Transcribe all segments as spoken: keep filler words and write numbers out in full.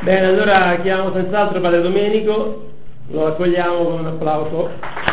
Bene, allora chiamo senz'altro Padre Domenico, lo accogliamo con un applauso.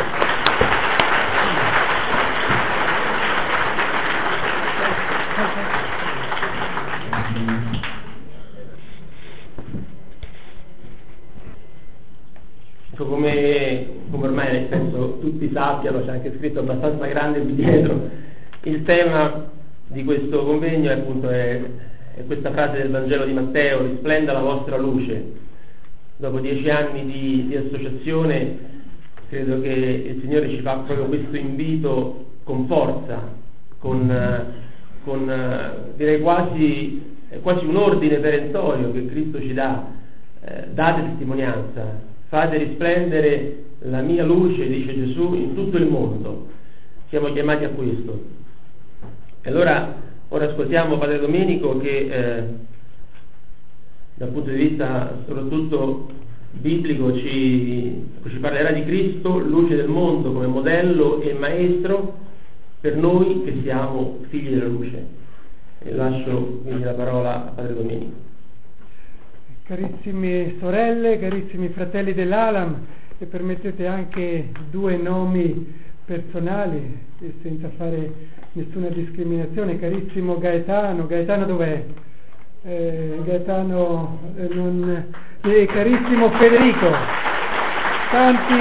Come, come ormai penso tutti sappiano, c'è anche scritto abbastanza grande qui dietro, il tema di questo convegno è appunto è, è questa frase del Vangelo di Matteo: risplenda la vostra luce. Dopo dieci anni di, di associazione credo che il Signore ci fa proprio questo invito con forza, con, con direi quasi, quasi un ordine perentorio che Cristo ci dà: eh, date testimonianza, fate risplendere la mia luce, dice Gesù, in tutto il mondo. Siamo chiamati a questo. E allora ora ascoltiamo Padre Domenico che eh, dal punto di vista soprattutto biblico ci, ci parlerà di Cristo, luce del mondo, come modello e maestro per noi che siamo figli della luce. E lascio quindi la parola a Padre Domenico. Carissime sorelle, carissimi fratelli dell'Alam, e permettete anche due nomi personali e senza fare nessuna discriminazione. Carissimo Gaetano, Gaetano dov'è? Eh, Gaetano eh, non... eh, carissimo Federico, tanti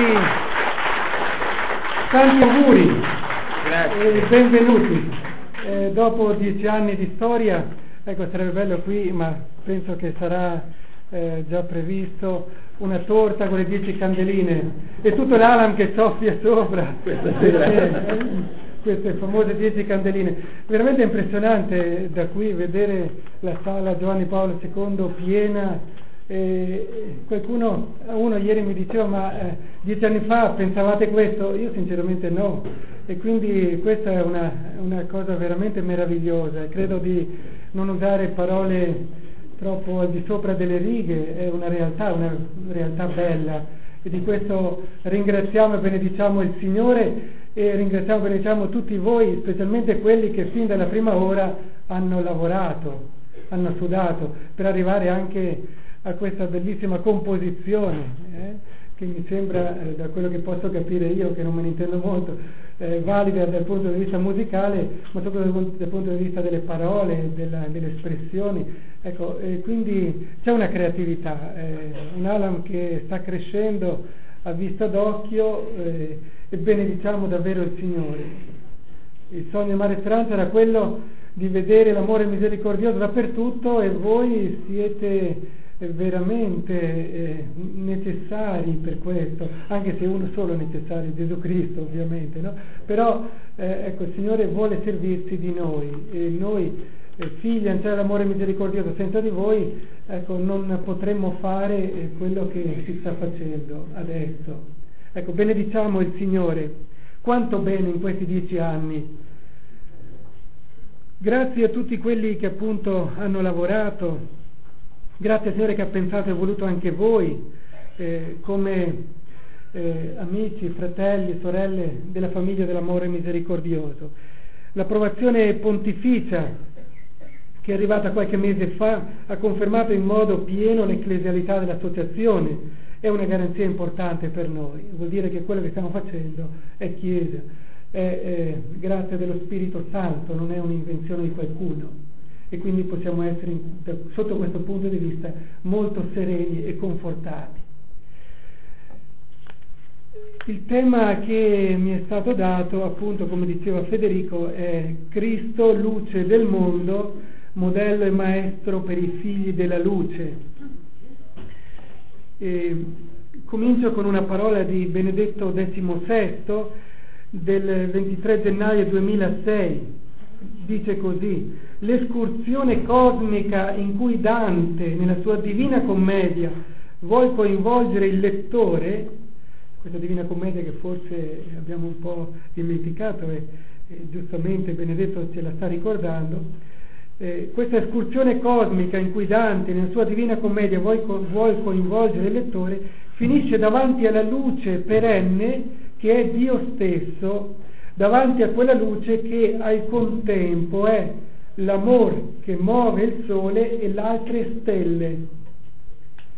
tanti auguri. Grazie. E benvenuti. Eh, dopo dieci anni di storia, ecco, sarebbe bello qui, ma penso che sarà eh, già previsto una torta con le dieci candeline e tutto l'Alam che soffia sopra questa sera. eh, queste famose dieci candeline. Veramente impressionante da qui vedere la sala Giovanni Paolo secondo piena. Eh, qualcuno, uno ieri mi diceva: ma eh, dieci anni fa pensavate questo? Io sinceramente no, e quindi questa è una, una cosa veramente meravigliosa. Credo di non usare parole troppo al di sopra delle righe, è una realtà, una realtà bella, e di questo ringraziamo e benediciamo il Signore, e ringraziamo e benediciamo tutti voi, specialmente quelli che fin dalla prima ora hanno lavorato, hanno sudato per arrivare anche a questa bellissima composizione, eh, che mi sembra, eh, da quello che posso capire io, che non me ne intendo molto, eh, valida dal punto di vista musicale, ma soprattutto dal punto di vista delle parole, della, delle espressioni. Ecco, eh, quindi c'è una creatività, eh, un Alam che sta crescendo a vista d'occhio, eh, e benediciamo davvero il Signore. Il sogno di Madre Speranza era quello di vedere l'amore misericordioso dappertutto, e voi siete veramente eh, necessari per questo, anche se uno solo è necessario, Gesù Cristo ovviamente, no? Però eh, ecco, il Signore vuole servirsi di noi, e noi eh, figli ancora dell'amore misericordioso, senza di voi ecco, non potremmo fare eh, quello che si sta facendo adesso. Ecco, benediciamo il Signore. Quanto bene in questi dieci anni. Grazie a tutti quelli che appunto hanno lavorato. Grazie al Signore che ha pensato e voluto anche voi eh, come eh, amici, fratelli, sorelle della famiglia dell'amore misericordioso. L'approvazione pontificia che è arrivata qualche mese fa ha confermato in modo pieno l'ecclesialità dell'associazione. È una garanzia importante per noi, vuol dire che quello che stiamo facendo è Chiesa, è, è grazia dello Spirito Santo, non è un'invenzione di qualcuno. E quindi possiamo essere, sotto questo punto di vista, molto sereni e confortati. Il tema che mi è stato dato, appunto, come diceva Federico, è Cristo, luce del mondo, modello e maestro per i figli della luce. E comincio con una parola di Benedetto diciassesto del ventitré gennaio duemilasei. Dice così: l'escursione cosmica in cui Dante nella sua Divina Commedia vuol coinvolgere il lettore, questa Divina Commedia che forse abbiamo un po' dimenticato e, e giustamente Benedetto ce la sta ricordando, eh, questa escursione cosmica in cui Dante nella sua Divina Commedia vuol, vuol coinvolgere il lettore finisce davanti alla luce perenne che è Dio stesso, davanti a quella luce che al contempo è l'amor che muove il sole e le altre stelle.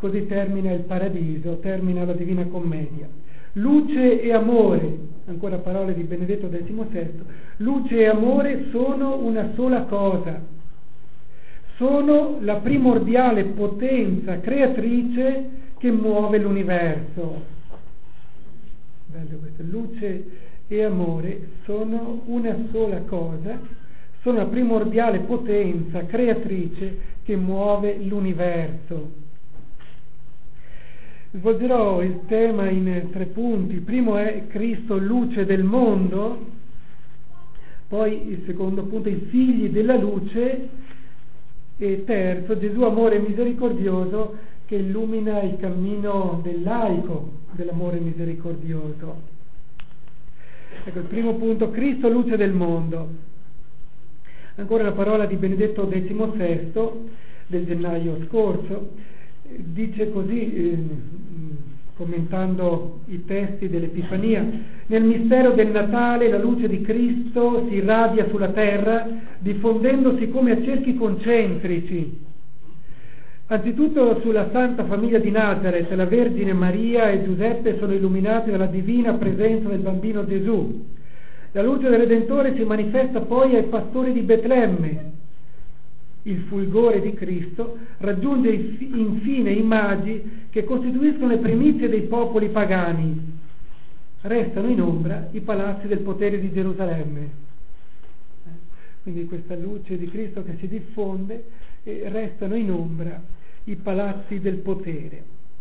così termina il paradiso, termina la Divina Commedia. Luce e amore, ancora parole di Benedetto diciassette, luce e amore sono una sola cosa, sono la primordiale potenza creatrice che muove l'universo. Bello questo, luce e amore sono una sola cosa, sono la primordiale potenza creatrice che muove l'universo. Svolgerò il tema in tre punti. Il primo è Cristo, luce del mondo, poi il secondo punto, i figli della luce, e terzo, Gesù amore misericordioso che illumina il cammino del laico dell'amore misericordioso. Ecco, il primo punto, Cristo, luce del mondo. Ancora la parola di Benedetto diciassette del gennaio scorso. Dice così, eh, commentando i testi dell'Epifania: nel mistero del Natale la luce di Cristo si irradia sulla terra, diffondendosi come a cerchi concentrici. Anzitutto sulla Santa Famiglia di Nazareth, la Vergine Maria e Giuseppe sono illuminati dalla divina presenza del bambino Gesù. La luce del Redentore si manifesta poi ai pastori di Betlemme. Il fulgore di Cristo raggiunge infine i magi che costituiscono le primizie dei popoli pagani. Restano in ombra i palazzi del potere di Gerusalemme. Quindi questa luce di Cristo che si diffonde, e restano in ombra i palazzi del potere.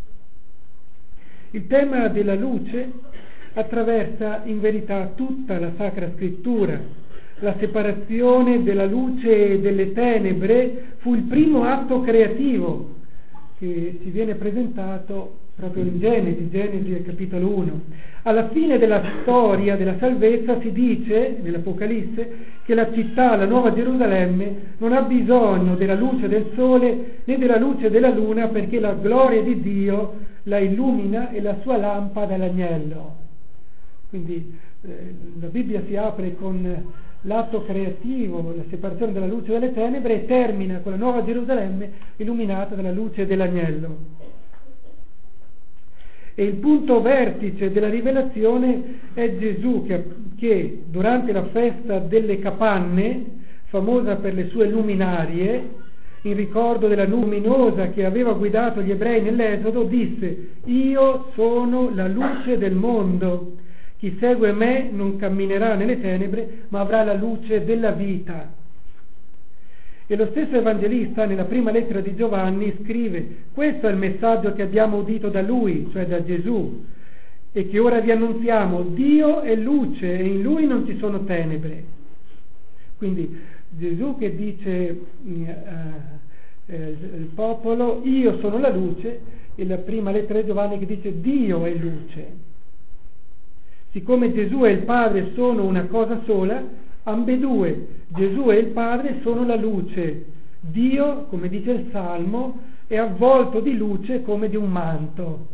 Il tema della luce attraversa in verità tutta la Sacra Scrittura. La separazione della luce e delle tenebre fu il primo atto creativo che ci viene presentato proprio in Genesi, Genesi capitolo uno. Alla fine della storia della salvezza si dice, nell'Apocalisse, che la città, la Nuova Gerusalemme, non ha bisogno della luce del sole né della luce della luna, perché la gloria di Dio la illumina e la sua lampada è l'agnello. Quindi eh, la Bibbia si apre con l'atto creativo, la separazione della luce dalle tenebre, e termina con la Nuova Gerusalemme illuminata dalla luce dell'agnello. E il punto vertice della rivelazione è Gesù che, che durante la festa delle Capanne, famosa per le sue luminarie, in ricordo della luminosa che aveva guidato gli ebrei nell'Esodo, disse: io sono la luce del mondo. Chi segue me non camminerà nelle tenebre, ma avrà la luce della vita. E lo stesso Evangelista, nella prima lettera di Giovanni, scrive: questo è il messaggio che abbiamo udito da Lui, cioè da Gesù, e che ora vi annunziamo: Dio è luce e in Lui non ci sono tenebre. Quindi Gesù che dice uh, eh, il popolo: io sono la luce, e la prima lettera di Giovanni che dice: Dio è luce. Siccome Gesù e il Padre sono una cosa sola, ambedue, Gesù e il Padre, sono la luce. Dio, come dice il Salmo, è avvolto di luce come di un manto.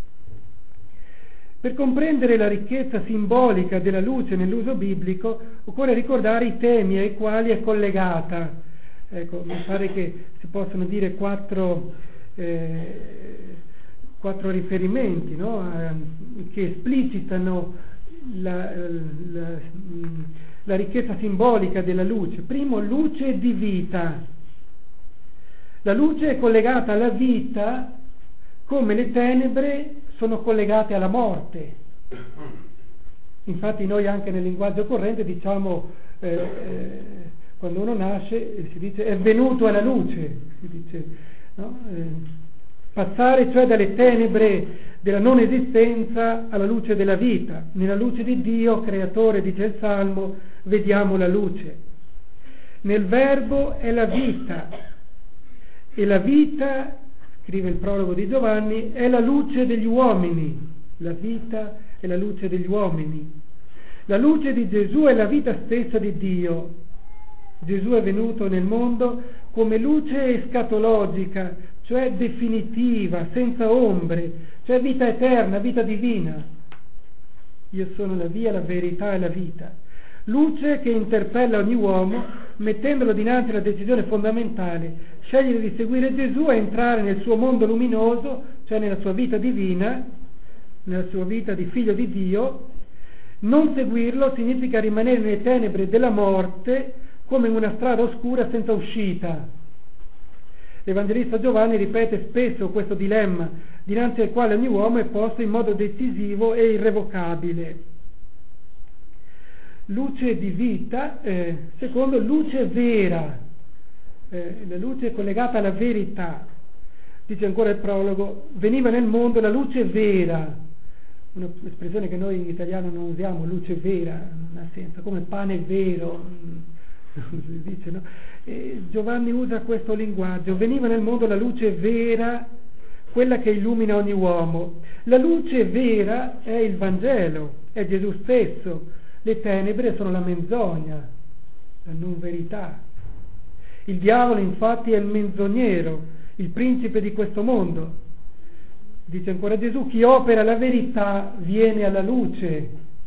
Per comprendere la ricchezza simbolica della luce nell'uso biblico, occorre ricordare i temi ai quali è collegata. Ecco, mi pare che si possono dire quattro, eh, quattro riferimenti, no? eh, che esplicitano La, la, la ricchezza simbolica della luce. Primo, luce di vita. La luce è collegata alla vita come le tenebre sono collegate alla morte. Infatti noi anche nel linguaggio corrente diciamo eh, eh, quando uno nasce si dice è venuto alla luce, si dice, no? eh, passare cioè dalle tenebre della non esistenza alla luce della vita. Nella luce di Dio, creatore, dice il Salmo, vediamo la luce. Nel Verbo è la vita, e la vita, scrive il prologo di Giovanni, è la luce degli uomini. La vita è la luce degli uomini. La luce di Gesù è la vita stessa di Dio. Gesù è venuto nel mondo come luce escatologica, cioè definitiva, senza ombre, cioè vita eterna, vita divina. Io sono la via, la verità e la vita. Luce che interpella ogni uomo, mettendolo dinanzi alla decisione fondamentale: Scegliere di seguire Gesù è entrare nel suo mondo luminoso, cioè nella sua vita divina, nella sua vita di figlio di Dio. Non seguirlo significa rimanere nelle tenebre della morte come in una strada oscura senza uscita. L'Evangelista Giovanni ripete spesso questo dilemma dinanzi al quale ogni uomo è posto in modo decisivo e irrevocabile. Luce di vita, eh, secondo luce vera, eh, la luce è collegata alla verità. Dice ancora il prologo, veniva nel mondo la luce vera, un'espressione che noi in italiano non usiamo, luce vera, non ha senso, come pane vero, non si dice, no? E Giovanni usa questo linguaggio, veniva nel mondo la luce vera, quella che illumina ogni uomo. La luce vera è il Vangelo, è Gesù stesso. Le tenebre sono la menzogna, la non verità. Il diavolo infatti è il menzognero, il principe di questo mondo. Dice ancora Gesù, chi opera la verità viene alla luce.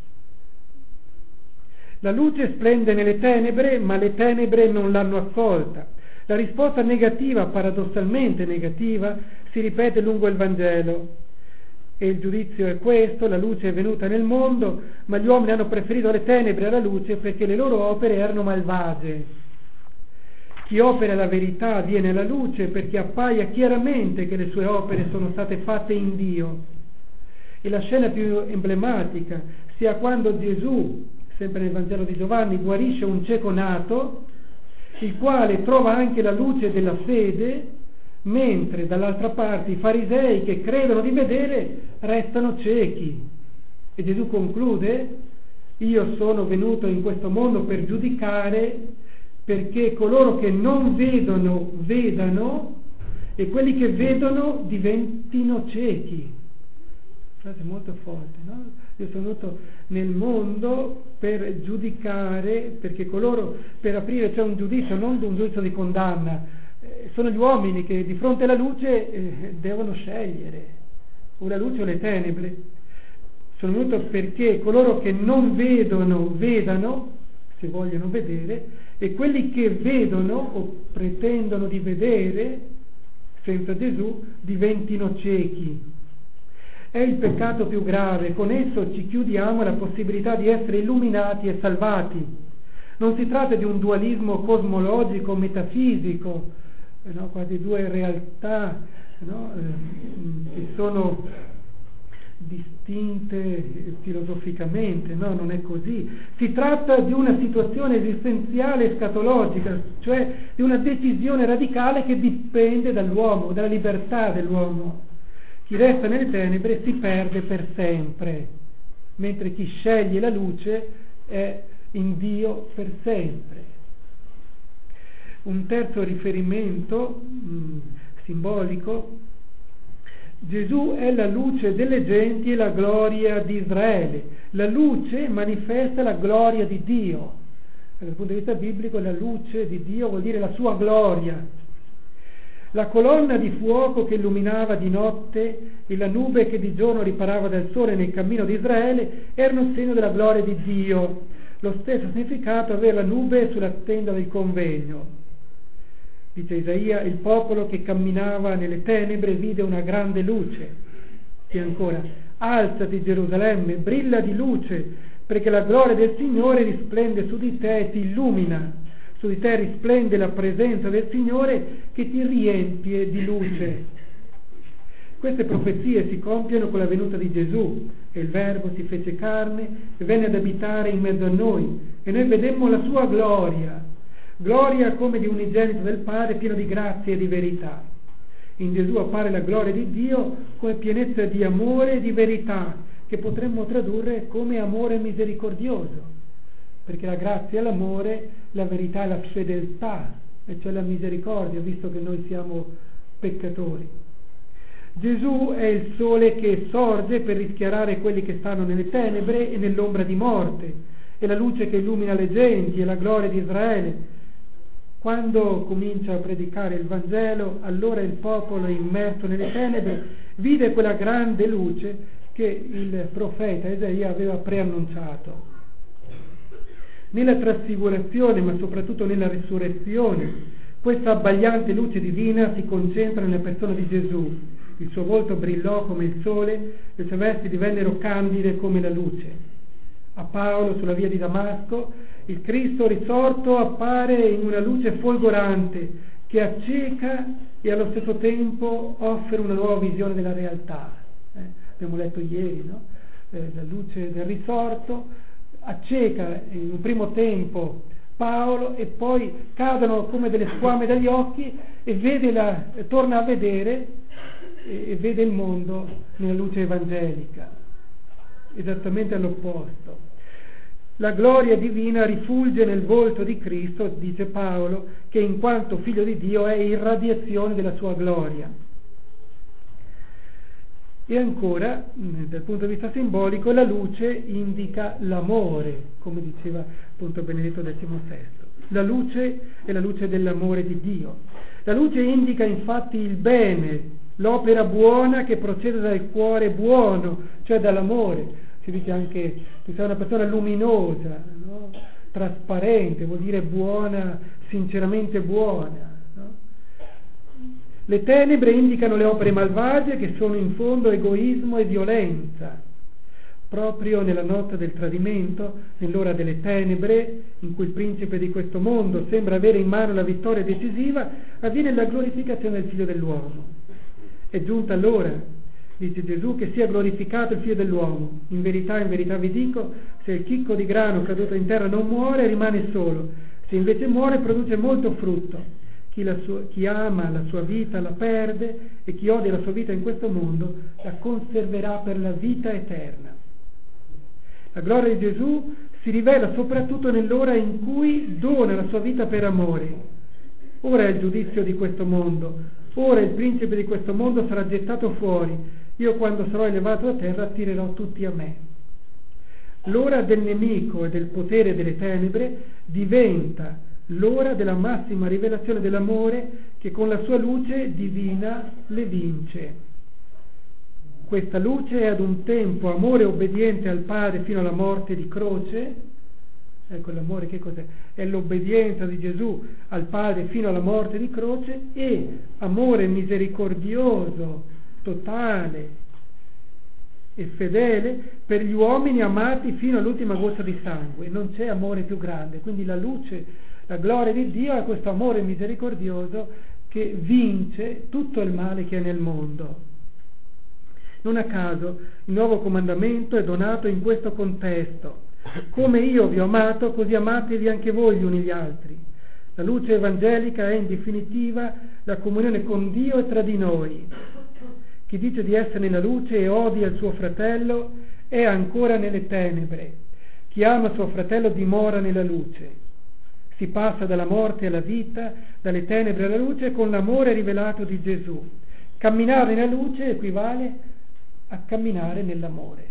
La luce splende nelle tenebre, ma le tenebre non l'hanno accolta. La risposta negativa, paradossalmente negativa, si ripete lungo il Vangelo. E il giudizio è questo: la luce è venuta nel mondo, ma gli uomini hanno preferito le tenebre alla luce perché le loro opere erano malvagie. Chi opera la verità viene alla luce perché appaia chiaramente che le sue opere sono state fatte in Dio. E la scena più emblematica sia quando Gesù, sempre nel Vangelo di Giovanni, guarisce un cieco nato, il quale trova anche la luce della fede, mentre dall'altra parte i farisei che credono di vedere restano ciechi. E Gesù conclude: io sono venuto in questo mondo per giudicare, perché coloro che non vedono vedano e quelli che vedono diventino ciechi. Frase molto forte, no? Io sono venuto nel mondo per giudicare, perché coloro, per aprire c'è un giudizio, non un giudizio di condanna. Sono gli uomini che di fronte alla luce eh, devono scegliere o la luce o le tenebre. Sono venuto perché coloro che non vedono vedano, se vogliono vedere, e quelli che vedono o pretendono di vedere senza Gesù diventino ciechi. È il peccato più grave, con esso ci chiudiamo alla possibilità di essere illuminati e salvati. Non si tratta di un dualismo cosmologico, metafisico, no? Quasi due realtà, no? eh, che sono distinte filosoficamente, no? Non è così. Si tratta di una situazione esistenziale escatologica, cioè di una decisione radicale che dipende dall'uomo, dalla libertà dell'uomo. Chi resta nelle tenebre si perde per sempre, mentre chi sceglie la luce è in Dio per sempre. Un terzo riferimento mh, simbolico: Gesù è la luce delle genti e la gloria di Israele. La luce manifesta la gloria di Dio. Dal punto di vista biblico, la luce di Dio vuol dire la sua gloria. La colonna di fuoco che illuminava di notte e la nube che di giorno riparava dal sole nel cammino di Israele erano segno della gloria di Dio. Lo stesso significato aveva la nube sulla tenda del convegno. Dice Isaia: il popolo che camminava nelle tenebre vide una grande luce. E ancora: alzati Gerusalemme, brilla di luce, perché la gloria del Signore risplende su di te e ti illumina. Su di te risplende la presenza del Signore che ti riempie di luce. Queste profezie si compiono con la venuta di Gesù, e il Verbo si fece carne e venne ad abitare in mezzo a noi, e noi vedemmo la sua gloria, gloria come di unigenito del Padre, pieno di grazia e di verità. In Gesù appare la gloria di Dio come pienezza di amore e di verità, che potremmo tradurre come amore misericordioso, perché la grazia è l'amore, la verità è la fedeltà, e cioè la misericordia, visto che noi siamo peccatori. Gesù è il sole che sorge per rischiarare quelli che stanno nelle tenebre e nell'ombra di morte, è la luce che illumina le genti, è la gloria di Israele. Quando comincia a predicare il Vangelo, allora il popolo immerso nelle tenebre vide quella grande luce che il profeta Isaia aveva preannunciato. Nella trasfigurazione, ma soprattutto nella risurrezione, Questa abbagliante luce divina si concentra nella persona di Gesù. Il suo volto brillò come il sole, le sue vesti divennero candide come la luce. A Paolo, sulla via di Damasco, il Cristo risorto appare in una luce folgorante che acceca e allo stesso tempo offre una nuova visione della realtà. Eh, abbiamo letto ieri, no? Eh, la luce del risorto acceca in un primo tempo Paolo e poi cadono come delle squame dagli occhi e vede la, torna a vedere e, e vede il mondo nella luce evangelica, esattamente all'opposto. La gloria divina rifulge nel volto di Cristo, dice Paolo, che in quanto figlio di Dio è irradiazione della sua gloria. E ancora, dal punto di vista simbolico, la luce indica l'amore, come diceva appunto Benedetto diciannovesimo. La luce è la luce dell'amore di Dio. La luce indica infatti il bene, l'opera buona che procede dal cuore buono, cioè dall'amore. Si dice anche che sei una persona luminosa, no? Trasparente, vuol dire buona, sinceramente buona. No? Le tenebre indicano le opere malvagie che sono in fondo egoismo e violenza. Proprio nella notte del tradimento, nell'ora delle tenebre, in cui il principe di questo mondo sembra avere in mano la vittoria decisiva, avviene la glorificazione del Figlio dell'uomo. È giunta l'ora, dice Gesù, che sia glorificato il Figlio dell'uomo. In verità, in verità vi dico, se il chicco di grano caduto in terra non muore, rimane solo. Se invece muore, produce molto frutto. Chi, la sua, chi ama la sua vita la perde, e chi odia la sua vita in questo mondo la conserverà per la vita eterna. La gloria di Gesù si rivela soprattutto nell'ora in cui dona la sua vita per amore. Ora è il giudizio di questo mondo, ora il principe di questo mondo sarà gettato fuori. Io, quando sarò elevato a terra, attirerò tutti a me. L'ora del nemico e del potere delle tenebre diventa l'ora della massima rivelazione dell'amore che con la sua luce divina le vince. Questa luce è ad un tempo amore obbediente al Padre fino alla morte di croce. Ecco, l'amore che cos'è? È l'obbedienza di Gesù al Padre fino alla morte di croce, e amore misericordioso, totale e fedele per gli uomini amati fino all'ultima goccia di sangue. Non c'è amore più grande. Quindi la luce, la gloria di Dio è questo amore misericordioso che vince tutto il male che è nel mondo. Non a caso il nuovo comandamento è donato in questo contesto: come io vi ho amato, così amatevi anche voi gli uni gli altri. La luce evangelica è in definitiva la comunione con Dio e tra di noi. Chi dice di essere nella luce e odia il suo fratello è ancora nelle tenebre. Chi ama suo fratello dimora nella luce. Si passa dalla morte alla vita, dalle tenebre alla luce con l'amore rivelato di Gesù. Camminare nella luce equivale a camminare nell'amore.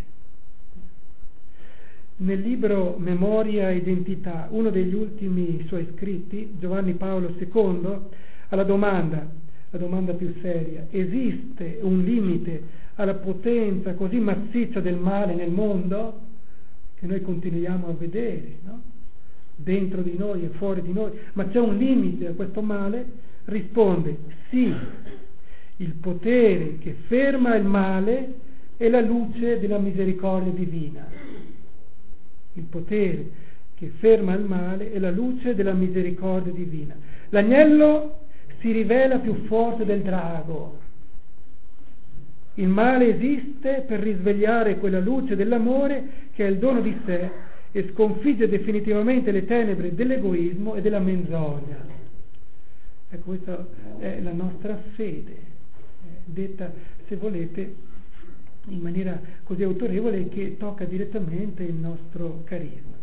Nel libro Memoria e Identità, uno degli ultimi suoi scritti, Giovanni Paolo secondo, alla domanda, la domanda più seria: esiste un limite alla potenza così massiccia del male nel mondo, che noi continuiamo a vedere, no? Dentro di noi e fuori di noi, ma c'è un limite a questo male? Risponde sì. Il potere che ferma il male è la luce della misericordia divina. Il potere che ferma il male è la luce della misericordia divina. L'agnello si rivela più forte del drago. Il male esiste per risvegliare quella luce dell'amore che è il dono di sé e sconfigge definitivamente le tenebre dell'egoismo e della menzogna. Ecco, questa è la nostra fede, detta, se volete, in maniera così autorevole, che tocca direttamente il nostro carisma.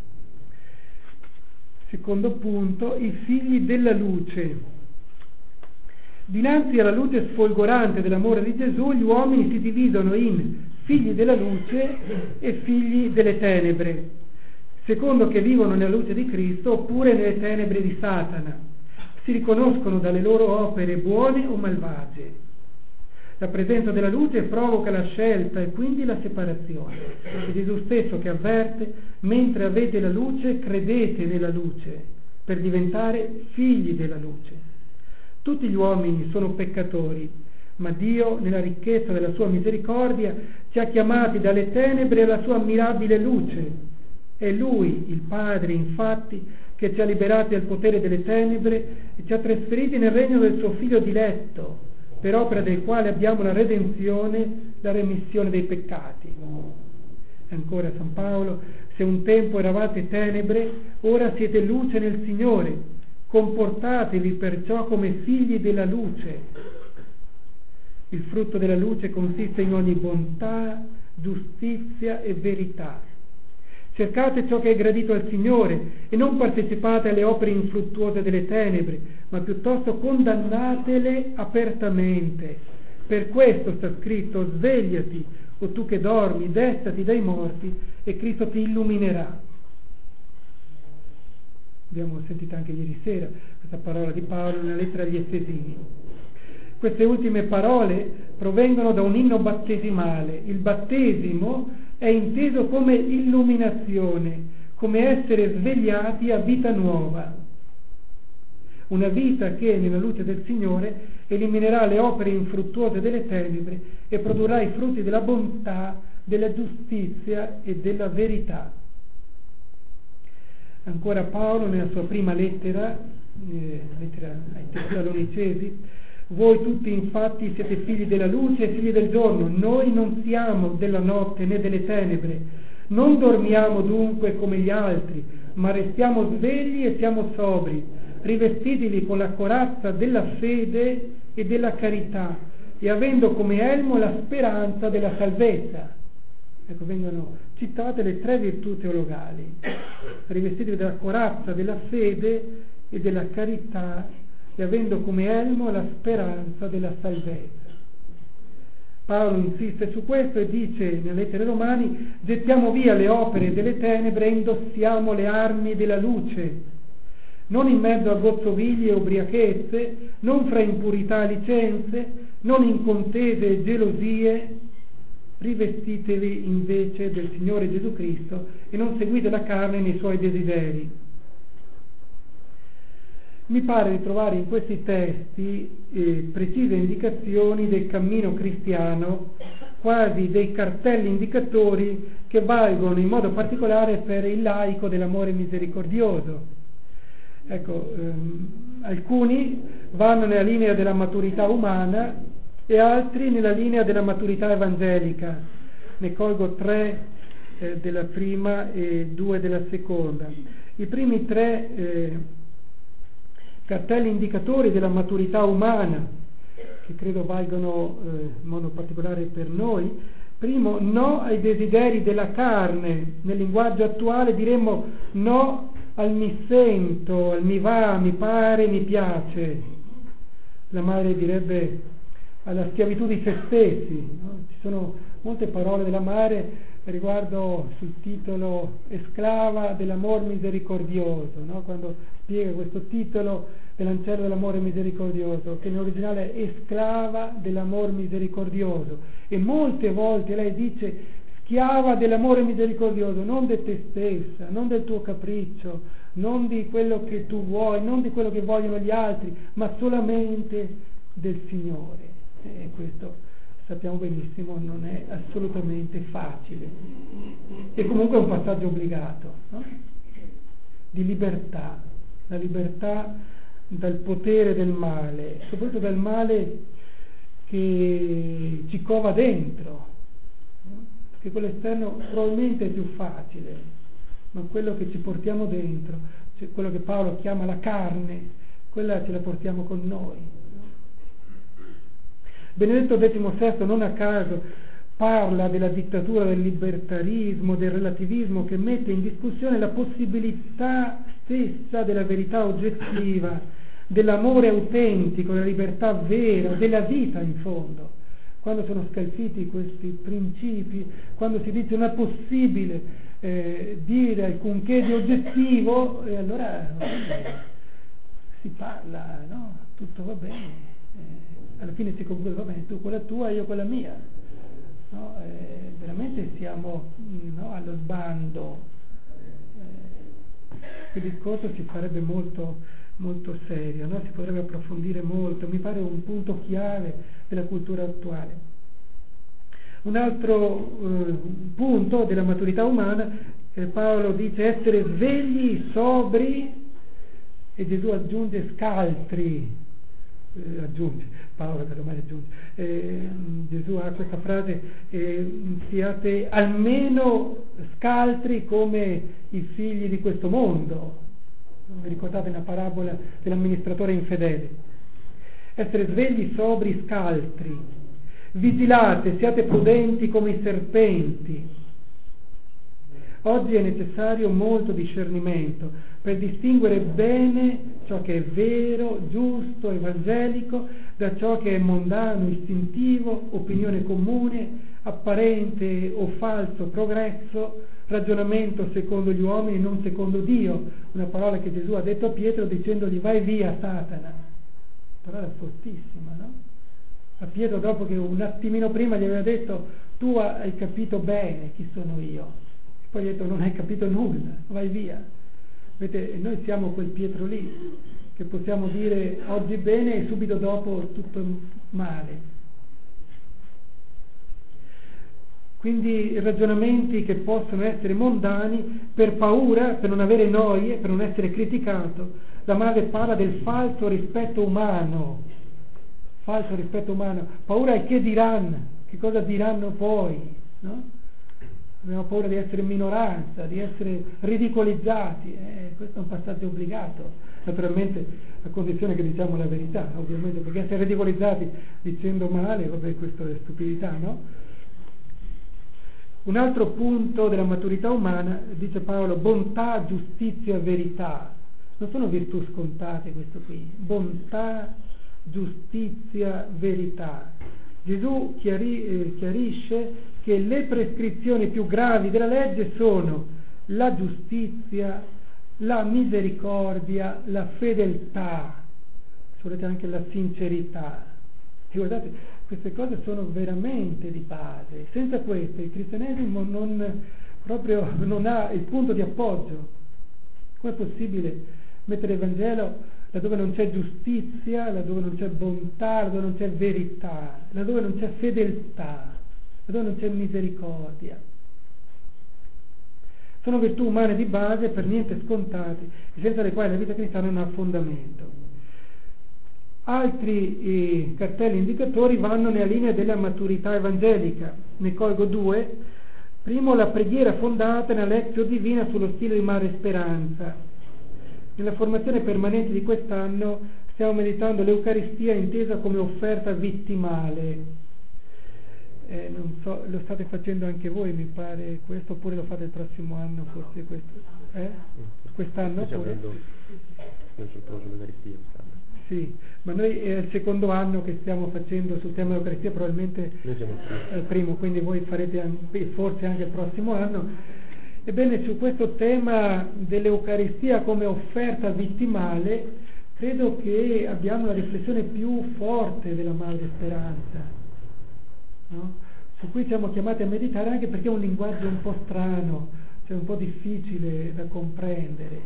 Secondo punto, i figli della luce. Dinanzi alla luce sfolgorante dell'amore di Gesù, gli uomini si dividono in figli della luce e figli delle tenebre, secondo che vivono nella luce di Cristo oppure nelle tenebre di Satana. Si riconoscono dalle loro opere buone o malvagie. La presenza della luce provoca la scelta e quindi la separazione. È Gesù stesso che avverte: mentre avete la luce, credete nella luce per diventare figli della luce. Tutti gli uomini sono peccatori, ma Dio, nella ricchezza della sua misericordia, ci ha chiamati dalle tenebre alla sua ammirabile luce. È Lui, il Padre, infatti, che ci ha liberati dal potere delle tenebre e ci ha trasferiti nel regno del suo Figlio diletto, per opera del quale abbiamo la redenzione, la remissione dei peccati. E ancora San Paolo: se un tempo eravate tenebre, ora siete luce nel Signore, comportatevi perciò come figli della luce. Il frutto della luce consiste in ogni bontà, giustizia e verità. Cercate ciò che è gradito al Signore e non partecipate alle opere infruttuose delle tenebre, ma piuttosto condannatele apertamente. Per questo sta scritto: svegliati, o tu che dormi, destati dai morti e Cristo ti illuminerà. Abbiamo sentito anche ieri sera questa parola di Paolo nella lettera agli Efesini. Queste ultime parole provengono da un inno battesimale. Il battesimo è inteso come illuminazione, come essere svegliati a vita nuova. Una vita che, nella luce del Signore, eliminerà le opere infruttuose delle tenebre e produrrà i frutti della bontà, della giustizia e della verità. Ancora Paolo, nella sua prima lettera, eh, lettera ai Tessalonicesi: voi tutti infatti siete figli della luce e figli del giorno, noi non siamo della notte né delle tenebre, non dormiamo dunque come gli altri, ma restiamo svegli e siamo sobri, rivestitili con la corazza della fede e della carità e avendo come elmo la speranza della salvezza. Ecco, vengono citate le tre virtù teologali: rivestitili della corazza della fede e della carità e avendo come elmo la speranza della salvezza. Paolo insiste su questo e dice nelle lettere ai Romani: gettiamo via le opere delle tenebre e indossiamo le armi della luce, non in mezzo a gozzoviglie e ubriachezze, non fra impurità e licenze, non in contese e gelosie, rivestitevi invece del Signore Gesù Cristo e non seguite la carne nei suoi desideri. Mi pare di trovare in questi testi eh, precise indicazioni del cammino cristiano, quasi dei cartelli indicatori che valgono in modo particolare per il laico dell'amore misericordioso. Ecco, ehm, alcuni vanno nella linea della maturità umana e altri nella linea della maturità evangelica. Ne colgo tre eh, della prima e due della seconda. I primi tre eh, cartelli indicatori della maturità umana, che credo valgono eh, in modo particolare per noi. Primo, no ai desideri della carne. Nel linguaggio attuale diremmo no al mi sento, al mi va, mi pare, mi piace. La madre direbbe alla schiavitù di se stessi, no? Ci sono molte parole della madre riguardo sul titolo è sclava dell'amor misericordioso, no? Quando spiega questo titolo dell'Angelo dell'amore misericordioso, che nell'originale è sclava dell'amor misericordioso, e molte volte lei dice schiava dell'amore misericordioso, non di te stessa, non del tuo capriccio, non di quello che tu vuoi, non di quello che vogliono gli altri, ma solamente del Signore. E questo sappiamo benissimo non è assolutamente facile, e comunque è un passaggio obbligato, no? Di libertà, la libertà dal potere del male, soprattutto dal male che ci cova dentro, no? Perché quello esterno probabilmente è più facile, ma quello che ci portiamo dentro, cioè quello che Paolo chiama la carne, quella ce la portiamo con noi. Benedetto diciassette non a caso parla della dittatura del libertarismo, del relativismo, che mette in discussione la possibilità stessa della verità oggettiva, dell'amore autentico, della libertà vera, della vita in fondo. Quando sono scalfiti questi principi, quando si dice non è possibile eh, dire alcunché di oggettivo, e allora eh, si parla, no? Tutto va bene. Eh, alla fine si conclude, va bene, tu quella tua, io quella mia, no? Eh, veramente siamo no, allo sbando. Eh, il discorso si farebbe molto molto serio, no? Si potrebbe approfondire molto, mi pare un punto chiave della cultura attuale. Un altro eh, punto della maturità umana, eh, Paolo dice essere svegli, sobri, e Gesù aggiunge scaltri, eh, aggiunge, Paolo casomai aggiunge, eh, Gesù ha questa frase, eh, siate almeno scaltri come i figli di questo mondo. Vi ricordate la parabola dell'amministratore infedele? Essere svegli, sobri, scaltri. Vigilate, siate prudenti come i serpenti. Oggi è necessario molto discernimento per distinguere bene ciò che è vero, giusto, evangelico, da ciò che è mondano, istintivo, opinione comune, apparente o falso progresso, ragionamento secondo gli uomini e non secondo Dio. Una parola che Gesù ha detto a Pietro dicendogli vai via Satana. Parola fortissima, no? A Pietro, dopo che un attimino prima gli aveva detto tu hai capito bene chi sono io, e poi gli ha detto non hai capito nulla, vai via. Vedete, noi siamo quel Pietro lì che possiamo dire oggi bene e subito dopo tutto male. Quindi ragionamenti che possono essere mondani per paura, per non avere noie, per non essere criticato. La madre parla del falso rispetto umano. Falso rispetto umano, paura è che diranno, che cosa diranno poi, no? Abbiamo paura di essere minoranza, di essere ridicolizzati, eh, questo è un passaggio obbligato, naturalmente a condizione che diciamo la verità, ovviamente, perché essere ridicolizzati dicendo male, vabbè, questo è stupidità, no? Un altro punto della maturità umana, dice Paolo, bontà, giustizia, verità. Non sono virtù scontate questo qui, bontà, giustizia, verità. Gesù chiari, eh, chiarisce che le prescrizioni più gravi della legge sono la giustizia, la misericordia, la fedeltà, se volete anche la sincerità. E guardate, queste cose sono veramente di base. Senza queste il cristianesimo non, proprio non ha il punto di appoggio. Com'è possibile mettere il Vangelo laddove non c'è giustizia, laddove non c'è bontà, laddove non c'è verità, laddove non c'è fedeltà, laddove non c'è misericordia? Sono virtù umane di base, per niente scontate, e senza le quali la vita cristiana non ha fondamento. Altri eh, cartelli indicatori vanno nella linea della maturità evangelica. Ne colgo due. Primo, la preghiera fondata nella lezione divina sullo stile di Madre Speranza. Nella formazione permanente di quest'anno stiamo meditando l'Eucaristia intesa come offerta vittimale. Eh, non so, lo state facendo anche voi, mi pare questo, oppure lo fate il prossimo anno, forse questo, eh? Quest'anno? Stiamo prendendo l'Eucaristia quest'anno. Sì, ma noi è il secondo anno che stiamo facendo sul tema dell'Eucaristia, probabilmente noi siamo il primo, quindi voi farete anche, forse anche il prossimo anno. Ebbene, su questo tema dell'Eucaristia come offerta vittimale, credo che abbiamo la riflessione più forte della Madre Speranza, no? Su cui siamo chiamati a meditare, anche perché è un linguaggio un po' strano, cioè un po' difficile da comprendere.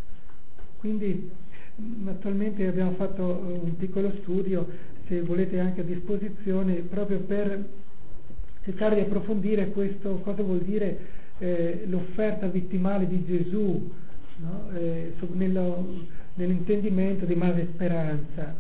Quindi attualmente abbiamo fatto un piccolo studio, se volete anche a disposizione, proprio per cercare di approfondire questo, cosa vuol dire Eh, l'offerta vittimale di Gesù, no? eh, nello, nell'intendimento di Madre Speranza.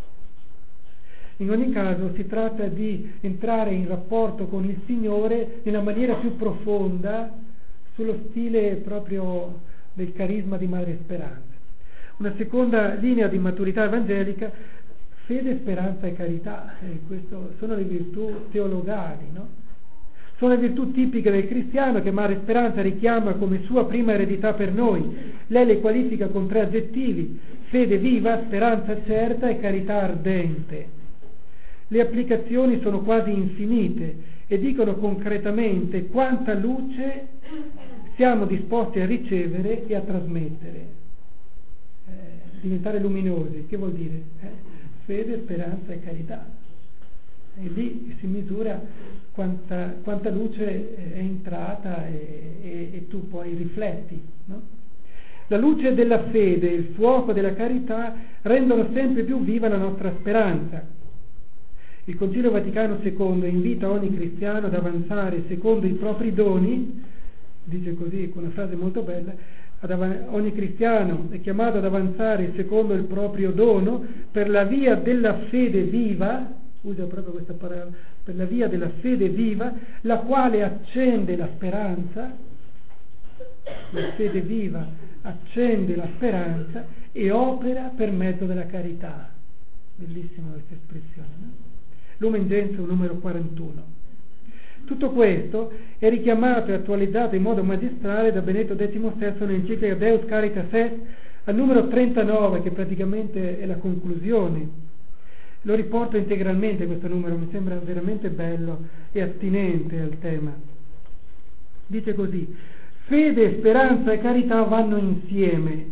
In ogni caso si tratta di entrare in rapporto con il Signore nella maniera più profonda, sullo stile proprio del carisma di Madre Speranza. Una seconda linea di maturità evangelica, fede, speranza e carità, eh, questo sono le virtù teologali, no? Sono le virtù tipiche del cristiano che Madre Speranza richiama come sua prima eredità per noi. Lei le qualifica con tre aggettivi: fede viva, speranza certa e carità ardente. Le applicazioni sono quasi infinite e dicono concretamente quanta luce siamo disposti a ricevere e a trasmettere. Eh, diventare luminosi, che vuol dire? Eh? Fede, speranza e carità. E lì si misura quanta, quanta luce è entrata e, e, e tu poi rifletti, no? La luce della fede e il fuoco della carità rendono sempre più viva la nostra speranza. Il Concilio Vaticano secondo invita ogni cristiano ad avanzare secondo i propri doni, dice così con una frase molto bella, ad av- ogni cristiano è chiamato ad avanzare secondo il proprio dono per la via della fede viva, usa proprio questa parola, per la via della fede viva, la quale accende la speranza, la fede viva accende la speranza e opera per mezzo della carità. Bellissima questa espressione, no? Lumen Gentium numero quarantuno. Tutto questo è richiamato e attualizzato in modo magistrale da Benedetto diciassette nell'enciclica Deus Caritas Est al numero trentanove, che praticamente è la conclusione. Lo riporto integralmente questo numero, mi sembra veramente bello e attinente al tema. Dice così: fede, speranza e carità vanno insieme.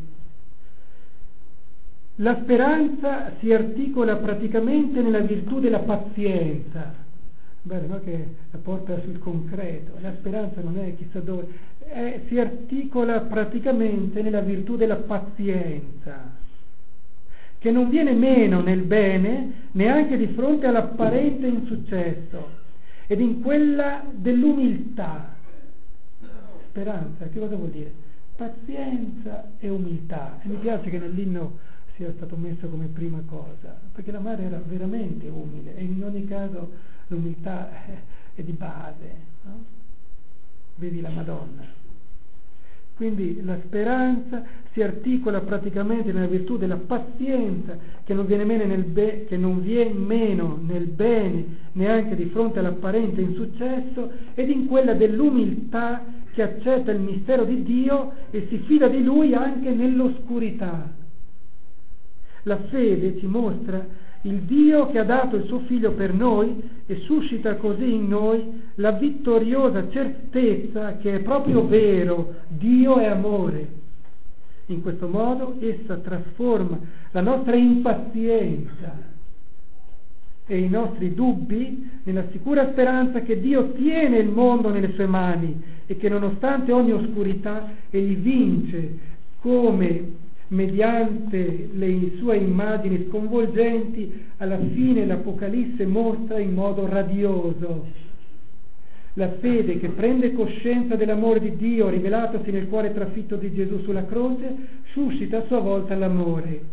La speranza si articola praticamente nella virtù della pazienza. Beh, no, che la porta sul concreto. La speranza non è chissà dove, è, si articola praticamente nella virtù della pazienza, che non viene meno nel bene neanche di fronte all'apparente insuccesso, ed in quella dell'umiltà. Speranza, che cosa vuol dire? Pazienza e umiltà. E mi piace che nell'inno sia stato messo come prima cosa, perché la madre era veramente umile e in ogni caso l'umiltà è di base, no? Vedi la Madonna. Quindi la speranza si articola praticamente nella virtù della pazienza, che non viene meno nel, be- che non viene meno nel bene neanche di fronte all'apparente insuccesso, ed in quella dell'umiltà, che accetta il mistero di Dio e si fida di Lui anche nell'oscurità. La fede ci mostra il Dio che ha dato il suo Figlio per noi e suscita così in noi la vittoriosa certezza che è proprio vero, Dio è amore. In questo modo essa trasforma la nostra impazienza e i nostri dubbi nella sicura speranza che Dio tiene il mondo nelle sue mani e che nonostante ogni oscurità egli vince, come mediante le sue immagini sconvolgenti alla fine l'Apocalisse mostra in modo radioso. La fede che prende coscienza dell'amore di Dio rivelatosi nel cuore trafitto di Gesù sulla croce suscita a sua volta l'amore.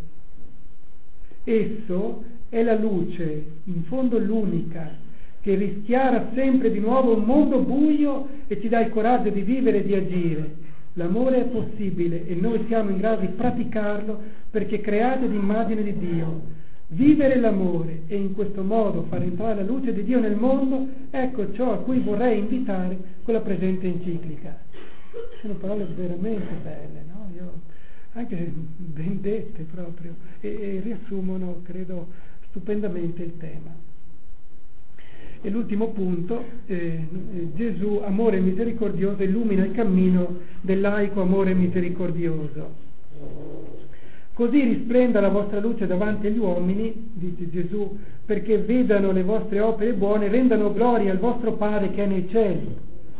Esso è la luce, in fondo l'unica, che rischiara sempre di nuovo un mondo buio e ci dà il coraggio di vivere e di agire. L'amore è possibile e noi siamo in grado di praticarlo perché creati ad immagine di Dio. Vivere l'amore e in questo modo far entrare la luce di Dio nel mondo, ecco ciò a cui vorrei invitare con la presente enciclica. Sono parole veramente belle, no? Io, anche ben dette proprio, e, e riassumono, credo, stupendamente il tema. E l'ultimo punto, eh, Gesù, amore misericordioso, illumina il cammino del laico amore misericordioso. Così risplenda la vostra luce davanti agli uomini, dice Gesù, perché vedano le vostre opere buone e rendano gloria al vostro Padre che è nei cieli.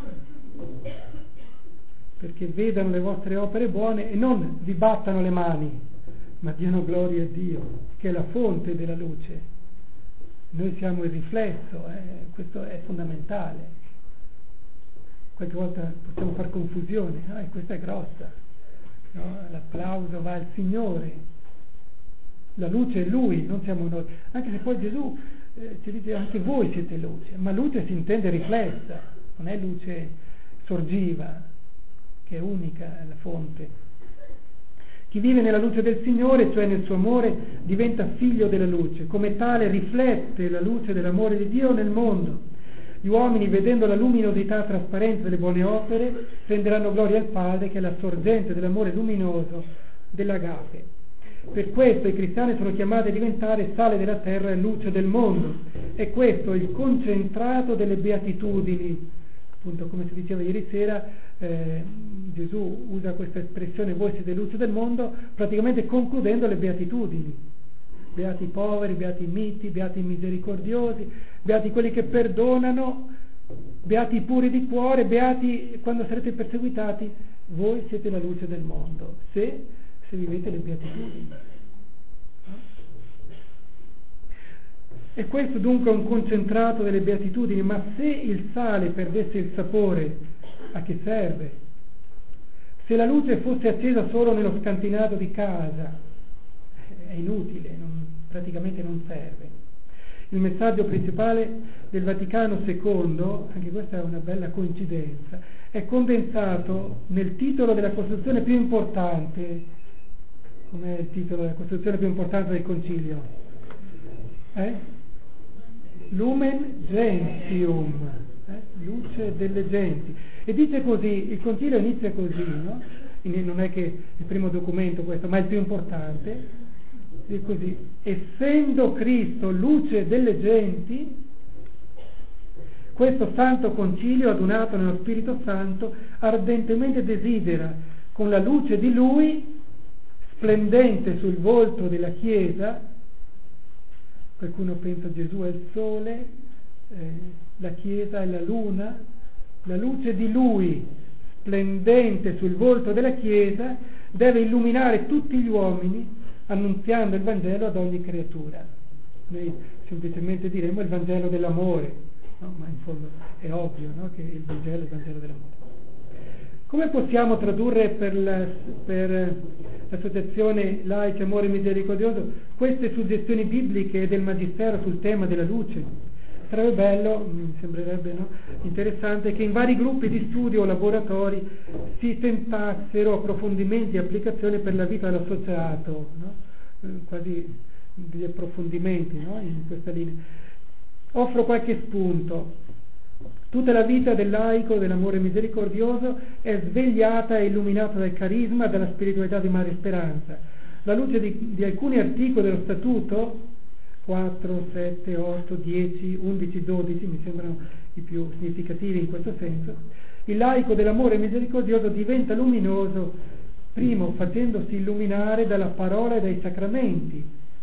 Perché vedano le vostre opere buone e non vi battano le mani, ma diano gloria a Dio, che è la fonte della luce. Noi siamo il riflesso, eh, questo è fondamentale. Qualche volta possiamo far confusione, ah, e questa è grossa, no? L'applauso va al Signore, la luce è Lui, non siamo noi, anche se poi Gesù eh, ci dice anche voi siete luce, ma luce si intende riflessa, non è luce sorgiva, che è unica, è la fonte. Chi vive nella luce del Signore, cioè nel suo amore, diventa figlio della luce, come tale riflette la luce dell'amore di Dio nel mondo. Gli uomini, vedendo la luminosità trasparente delle buone opere, renderanno gloria al Padre, che è la sorgente dell'amore luminoso dell'agape. Per questo i cristiani sono chiamati a diventare sale della terra e luce del mondo. E questo è il concentrato delle beatitudini. Appunto, come si diceva ieri sera, eh, Gesù usa questa espressione, voi siete luce del mondo, praticamente concludendo le beatitudini. Beati i poveri, beati i miti, beati i misericordiosi, beati quelli che perdonano, beati i puri di cuore, beati quando sarete perseguitati voi siete la luce del mondo, se, se vivete le beatitudini. E questo dunque è un concentrato delle beatitudini, ma se il sale perdesse il sapore, a che serve? Se la luce fosse accesa solo nello scantinato di casa, è inutile, non, praticamente non serve. Il messaggio principale del Vaticano secondo, anche questa è una bella coincidenza, è condensato nel titolo della Costituzione più importante. Com'è il titolo della Costituzione più importante del Concilio? Eh? Lumen Gentium, eh? Luce delle genti. E dice così, il Concilio inizia così, no? Non è che il primo documento questo, ma il più importante, è così: essendo Cristo luce delle genti, questo Santo Concilio, adunato nello Spirito Santo, ardentemente desidera, con la luce di Lui, splendente sul volto della Chiesa, qualcuno pensa Gesù è il sole, eh, la Chiesa è la luna, la luce di Lui, splendente sul volto della Chiesa, deve illuminare tutti gli uomini, annunziando il Vangelo ad ogni creatura. Noi semplicemente diremo il Vangelo dell'amore, no? Ma in fondo è ovvio, no? Che il Vangelo è il Vangelo dell'amore. Come possiamo tradurre per, la, per l'associazione Laici Amore Misericordioso queste suggestioni bibliche del Magistero sul tema della luce? Sarebbe bello, mi sembrerebbe, no? Interessante, che in vari gruppi di studio o laboratori si tentassero approfondimenti e applicazioni per la vita dell'associato, no? Eh, quasi degli approfondimenti, no? In questa linea. Offro qualche spunto. Tutta la vita del laico, dell'amore misericordioso, è svegliata e illuminata dal carisma e dalla spiritualità di Maria Speranza. La luce di, di alcuni articoli dello Statuto, quattro, sette, otto, dieci, undici, dodici, mi sembrano i più significativi in questo senso, il laico dell'amore misericordioso diventa luminoso, primo, facendosi illuminare dalla parola e dai sacramenti.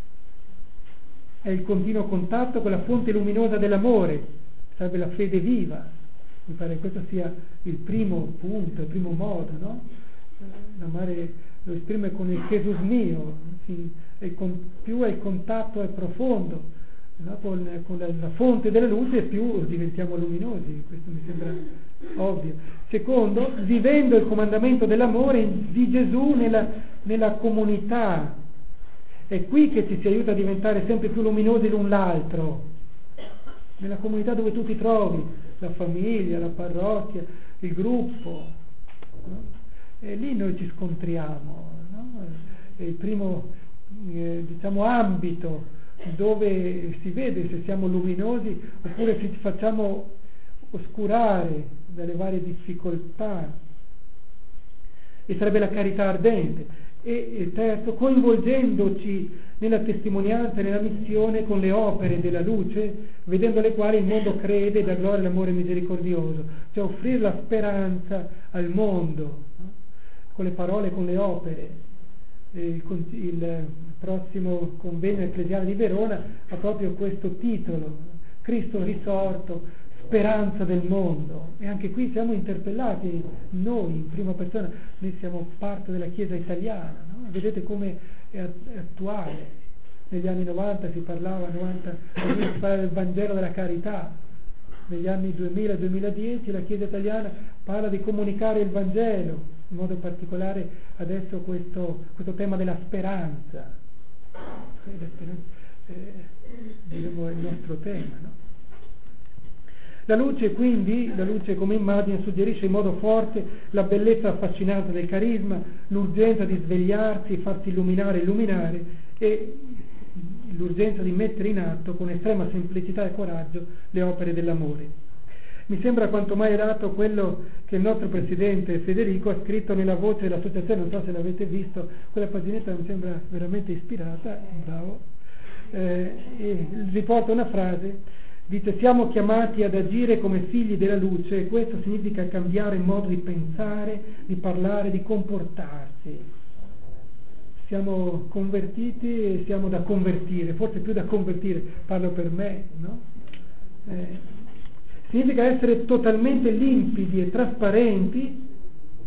È il continuo contatto con la fonte luminosa dell'amore, sarebbe la fede viva. Mi pare che questo sia il primo punto, il primo modo, no? L'amare lo esprime con il Gesù mio, sì, e con, più è il contatto è profondo, no? con, con la, la fonte della luce, più diventiamo luminosi. Questo mi sembra ovvio. Secondo, vivendo il comandamento dell'amore di Gesù nella, nella comunità. È qui che ci si aiuta a diventare sempre più luminosi l'un l'altro, nella comunità dove tu ti trovi, la famiglia, la parrocchia, il gruppo, no? E lì noi ci scontriamo, no? È il primo eh, diciamo ambito dove si vede se siamo luminosi oppure se ci facciamo oscurare dalle varie difficoltà, e sarebbe la carità ardente. E, e terzo, coinvolgendoci nella testimonianza e nella missione con le opere della luce, vedendo le quali il mondo crede e dà gloria all'amore misericordioso, cioè offrire la speranza al mondo, no? Con le parole, con le opere. Il, il prossimo convegno ecclesiale di Verona ha proprio questo titolo: Cristo risorto, speranza del mondo. E anche qui siamo interpellati noi in prima persona, noi siamo parte della Chiesa italiana, no? Vedete come è attuale. Negli anni novanta si parlava, novanta, si parlava del Vangelo della carità. Negli anni duemila duemiladieci la Chiesa italiana parla di comunicare il Vangelo, in modo particolare adesso questo, questo tema della speranza. La speranza è, diciamo, il nostro tema, no? La luce, quindi, la luce come immagine suggerisce in modo forte la bellezza affascinante del carisma, l'urgenza di svegliarsi, farsi illuminare e illuminare, e l'urgenza di mettere in atto con estrema semplicità e coraggio le opere dell'amore. Mi sembra quanto mai dato quello che il nostro presidente Federico ha scritto nella voce dell'associazione, non so se l'avete visto, quella paginetta mi sembra veramente ispirata, bravo, eh, e riporta una frase. Dice: siamo chiamati ad agire come figli della luce, e questo significa cambiare il modo di pensare, di parlare, di comportarsi. Siamo convertiti e siamo da convertire, forse più da convertire, parlo per me, no? Eh, significa essere totalmente limpidi e trasparenti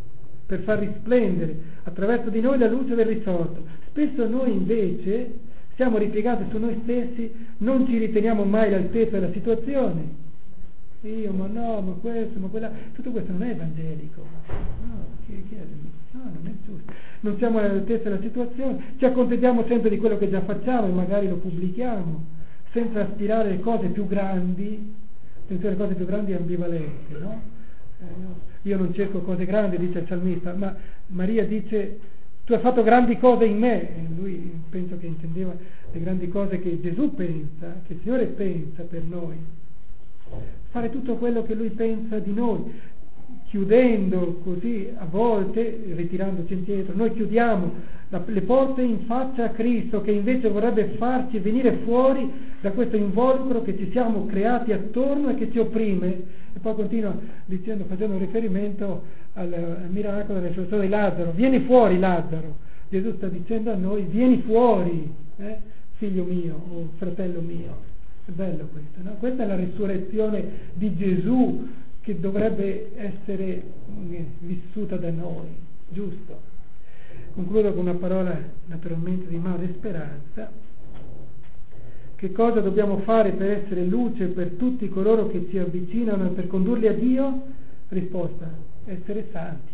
per far risplendere attraverso di noi la luce del risorto. Spesso noi invece siamo ripiegati su noi stessi, non ci riteniamo mai all'altezza della situazione. Io, ma no, ma questo, ma quella, tutto questo non è evangelico, no, chi, chi è? No, non è giusto, non siamo all'altezza della situazione, ci accontentiamo sempre di quello che già facciamo e magari lo pubblichiamo, senza aspirare alle cose più grandi, attenzione, le cose più grandi e ambivalenti, no? Eh, no? Io non cerco cose grandi, dice il salmista, ma Maria dice, tu hai fatto grandi cose in me, e lui penso che intendeva le grandi cose che Gesù pensa, che il Signore pensa per noi. Fare tutto quello che lui pensa di noi, chiudendo così a volte, ritirandoci indietro, noi chiudiamo la, le porte in faccia a Cristo, che invece vorrebbe farci venire fuori da questo involucro che ci siamo creati attorno e che ci opprime. E poi continua dicendo, facendo un riferimento al, al miracolo della risurrezione di Lazzaro: vieni fuori Lazzaro. Gesù sta dicendo a noi: vieni fuori, eh, figlio mio o fratello mio. È bello questo, no? Questa è la risurrezione di Gesù che dovrebbe essere vissuta da noi, giusto? Concludo con una parola naturalmente di madre speranza. Che cosa dobbiamo fare per essere luce per tutti coloro che ci avvicinano e per condurli a Dio? Risposta: essere santi.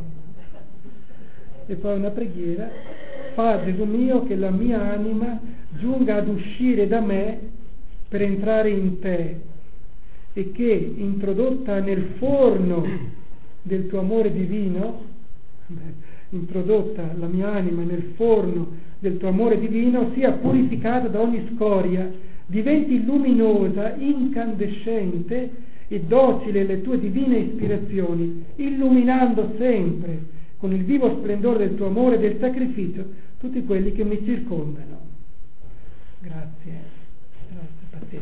E poi una preghiera: fa, Gesù mio, che la mia anima giunga ad uscire da me per entrare in te, e che, introdotta nel forno del tuo amore divino, introdotta la mia anima nel forno del tuo amore divino, sia purificata da ogni scoria, diventi luminosa, incandescente e docile alle tue divine ispirazioni, illuminando sempre con il vivo splendore del tuo amore e del sacrificio tutti quelli che mi circondano. Grazie. Grazie,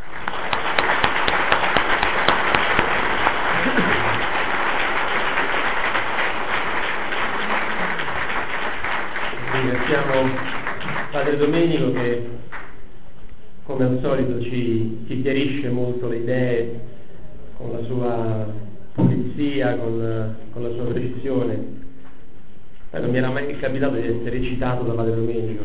ringraziamo Padre Domenico che, come al solito, ci, ci chiarisce molto le idee con la sua pulizia, con, con la sua precisione. Eh, non mi era mai capitato di essere citato da Padre Domenico.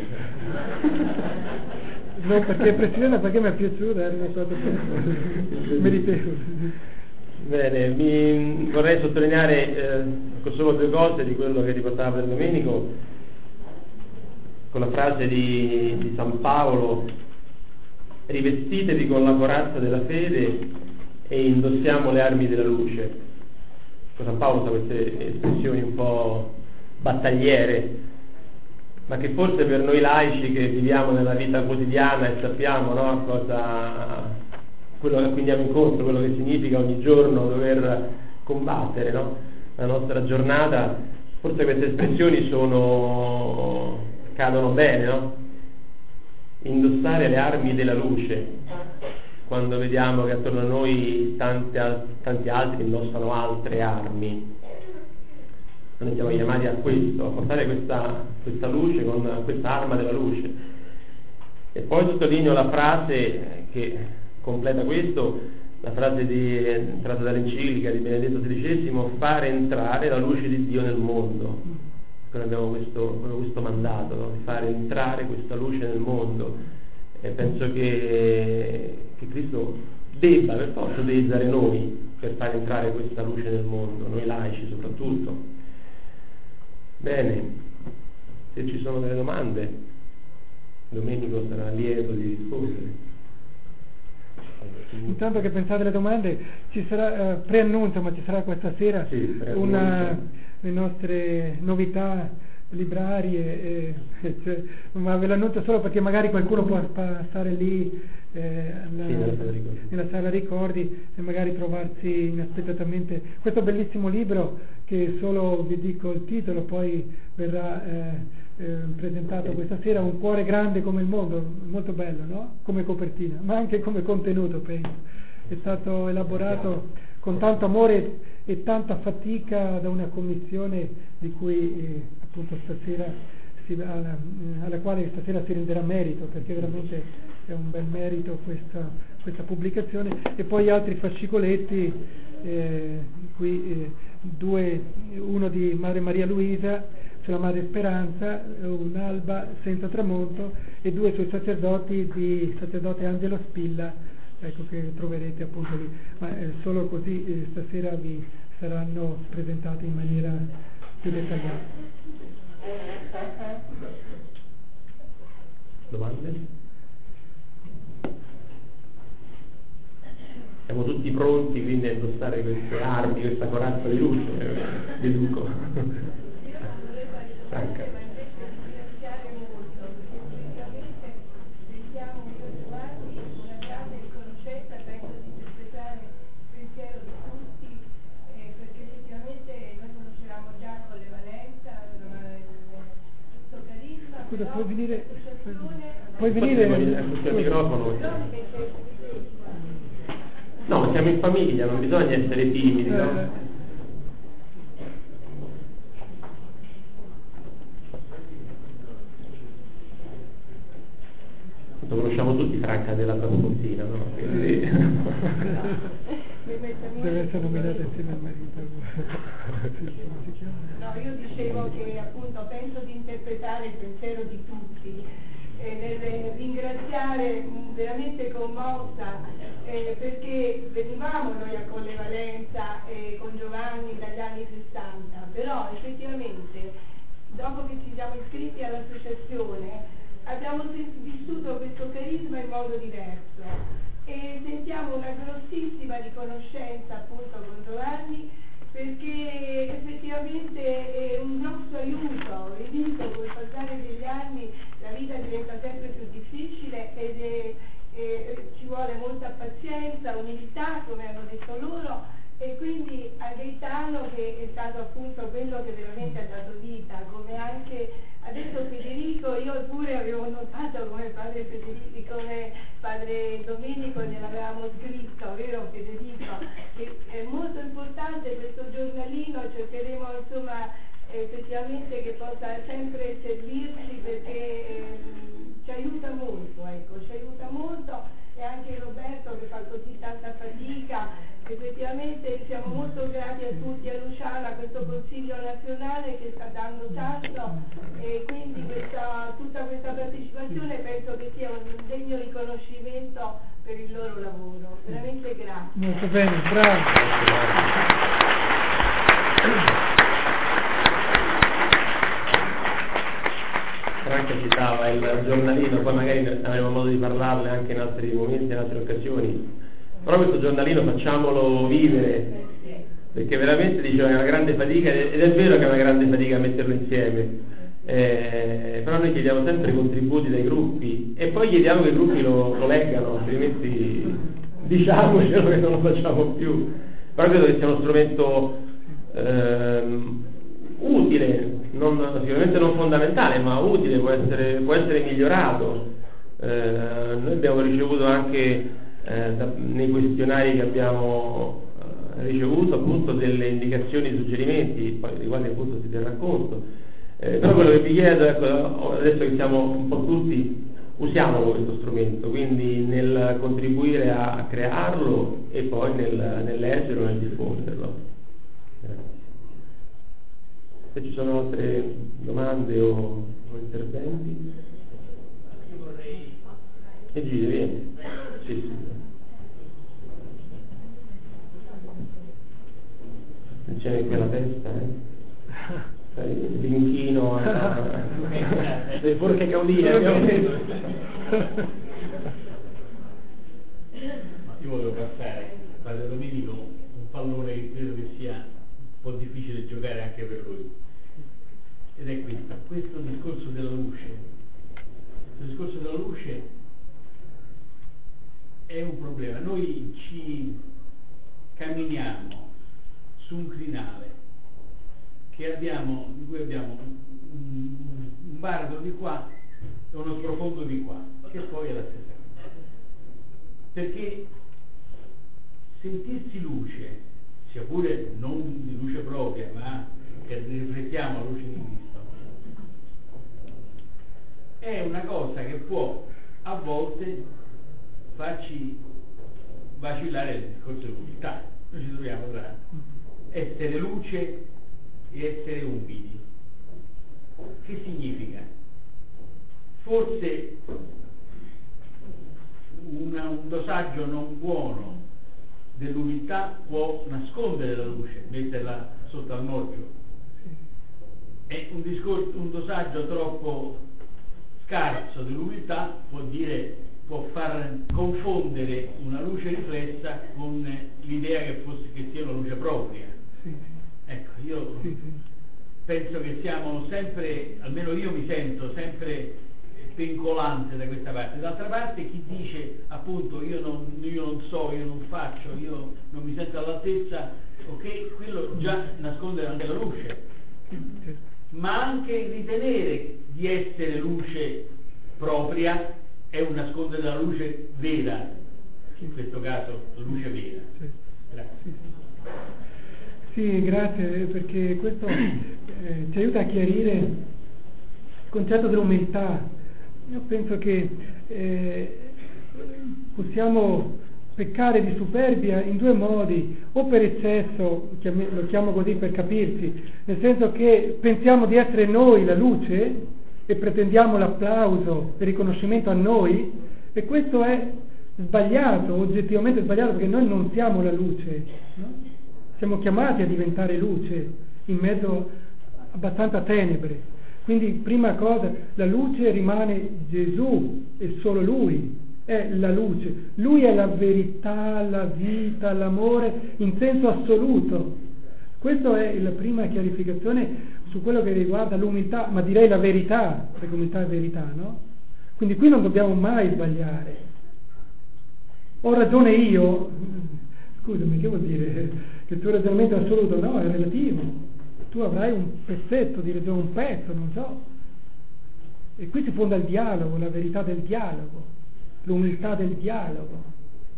No, perché è precisa, perché mi è piaciuta, è una cosa meritevole. Bene, mi vorrei sottolineare eh, solo due cose di quello che riportava Padre Domenico, con la frase di, di San Paolo: rivestitevi con la corazza della fede e indossiamo le armi della luce. San Paolo usa queste espressioni un po' battagliere, ma che forse per noi laici che viviamo nella vita quotidiana e sappiamo, no, cosa, quello a cui andiamo incontro, quello che significa ogni giorno dover combattere, no, la nostra giornata, forse queste espressioni sono cadono bene, no? Indossare le armi della luce, quando vediamo che attorno a noi tanti, tanti altri indossano altre armi. Noi siamo chiamati a questo, a portare questa, questa luce con questa arma della luce. E poi sottolineo la frase che completa questo, la frase di, tratta dall'enciclica di Benedetto sedicesimo: fare entrare la luce di Dio nel mondo. Noi abbiamo questo, questo mandato, no? Di fare entrare questa luce nel mondo, e penso che, che Cristo debba per forza utilizzare noi per fare entrare questa luce nel mondo, noi laici soprattutto. Bene, se ci sono delle domande, Domenico sarà lieto di rispondere. Intanto che pensate alle domande, ci sarà, eh, preannuncio, ma ci sarà questa sera sì, una, le nostre novità librarie, eh, cioè, ma ve l'annuncio solo perché magari qualcuno può passare lì eh, alla, sì, nella, sala nella sala ricordi e magari trovarsi inaspettatamente questo bellissimo libro, che solo vi dico il titolo, poi verrà eh, eh, presentato questa sera. Un cuore grande come il mondo, molto bello, no? Come copertina, ma anche come contenuto, penso. È stato elaborato con tanto amore e tanta fatica da una commissione di cui eh, appunto stasera si, alla, alla quale stasera si renderà merito, perché veramente è un bel merito questa, questa pubblicazione, e poi altri fascicoletti eh, qui eh, due, uno di Madre Maria Luisa sulla Madre Speranza, un'alba senza tramonto, e due sui sacerdoti di sacerdote Angelo Spilla, ecco, che troverete appunto lì, ma eh, solo così eh, stasera vi saranno presentati in maniera più dettagliata. Domande? Siamo tutti pronti quindi a indossare queste armi, questa corazza di luce, eh, deduco. Franca. Scusa, puoi venire, puoi venire al microfono. No, ma siamo in famiglia, non bisogna essere timidi, no? Eh. Conosciamo tutti Franca della Traspontina, no? Quindi... deve essere nominata insieme al marito. No, io dicevo che appunto penso di interpretare il pensiero di tutti, eh, nel ringraziare mh, veramente commossa, eh, perché venivamo noi a Colle Valenza eh, con Giovanni dagli anni sessanta, però effettivamente dopo che ci siamo iscritti all'associazione abbiamo vissuto questo carisma in modo diverso e sentiamo una grossissima riconoscenza appunto con Giovanni, perché effettivamente è un grosso aiuto. Vi dico, col passare degli anni la vita diventa sempre più difficile ed è, è, ci vuole molta pazienza, umiltà, come hanno detto loro, e quindi a Gaetano, che è stato appunto quello che veramente ha dato vita, come anche adesso Federico, io pure avevo notato come padre Federico, come padre Domenico gliel'avevamo scritto, vero Federico? Che è molto importante questo giornalino, cercheremo insomma effettivamente che possa sempre servirci, perché eh, ci aiuta molto, ecco, ci aiuta molto, e anche Roberto che fa così tanta fatica. Effettivamente siamo molto grati a tutti, a Luciana, a questo Consiglio nazionale che sta dando tanto, e quindi questa, tutta questa partecipazione penso che sia un degno riconoscimento per il loro lavoro. Veramente grazie. Molto bene, bravo. Franca citava il giornalino, poi magari avremo modo di parlarne anche in altri momenti, in altre occasioni, però questo giornalino facciamolo vivere, perché veramente diceva che è una grande fatica, ed è vero che è una grande fatica metterlo insieme, eh, però noi chiediamo sempre contributi dai gruppi e poi chiediamo che i gruppi lo, lo leggano, altrimenti diciamocelo che non lo facciamo più. Però credo che sia uno strumento ehm, utile, non, sicuramente non fondamentale, ma utile, può essere, può essere migliorato. Eh, noi abbiamo ricevuto anche eh, da, nei questionari che abbiamo eh, ricevuto appunto delle indicazioni, suggerimenti, poi dei quali appunto si terrà conto. Eh, però quello che vi chiedo, ecco, adesso che siamo un po' tutti, usiamolo questo strumento, quindi nel contribuire a, a crearlo e poi nel, nel leggerlo, nel diffonderlo. Grazie. Se ci sono altre domande o, o interventi? Io vorrei... E Gigi, vieni. Sì, sì. Attenzione qui alla testa, eh? Sai, l'inchino a... le forche caudine abbiamo detto. Ma io volevo passare, padre Domenico, un pallone che credo che sia un po' difficile giocare anche per lui. Ed è questo, questo discorso della luce. Il discorso della luce è un problema. Noi ci camminiamo su un crinale che abbiamo, in cui abbiamo un, un baratro di qua e uno sprofondo di qua, che poi è la stessa cosa. Perché sentirsi luce, sia pure non di luce propria, ma che riflettiamo la luce di Cristo, è una cosa che può a volte farci vacillare nel discorso di umiltà. noi ci troviamo tra essere luce e essere umidi. Che significa? Forse una, un dosaggio non buono dell'umiltà può nascondere la luce, metterla sotto al moggio. E un, discorso, un dosaggio troppo scarso dell'umiltà può dire può far confondere una luce riflessa con l'idea che fosse che sia una luce propria. Sì, sì. Ecco, io Sì, sì. penso che siamo sempre, almeno io mi sento sempre vincolante da questa parte. D'altra parte chi dice appunto io non, io non so, io non faccio, io non mi sento all'altezza, ok, quello già nasconde anche la luce. Ma anche il ritenere di essere luce propria è un nascondere la luce vera, in questo caso la luce vera. Sì. Grazie. Sì, sì, grazie, perché questo eh, ci aiuta a chiarire il concetto dell'umiltà. Io penso che eh, possiamo peccare di superbia in due modi, o per eccesso, lo chiamo così per capirsi, nel senso che pensiamo di essere noi la luce e pretendiamo l'applauso e il riconoscimento a noi, e questo è sbagliato, oggettivamente sbagliato, perché noi non siamo la luce, no? Siamo chiamati a diventare luce in mezzo a abbastanza tenebre. Quindi, prima cosa, la luce rimane Gesù e solo Lui è la luce. Lui è la verità, la vita, l'amore in senso assoluto. Questa è la prima chiarificazione su quello che riguarda l'umiltà, ma direi la verità, perché umiltà è verità, no? Quindi qui non dobbiamo mai sbagliare. Ho ragione io? Scusami, che vuol dire? Che il tuo ragionamento è assoluto? No, è relativo. Tu avrai un pezzetto di ragione, un pezzo, non so. E qui si fonda il dialogo, la verità del dialogo, l'umiltà del dialogo.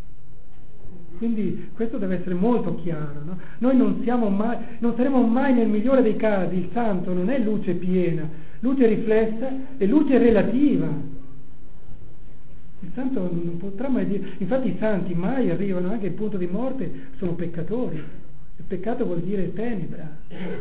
Quindi questo deve essere molto chiaro, no? Noi non siamo mai, non saremo mai nel migliore dei casi, il santo non è luce piena, luce riflessa e luce relativa. Il santo non potrà mai dire, infatti i santi mai arrivano, anche al punto di morte sono peccatori. Il peccato vuol dire tenebra.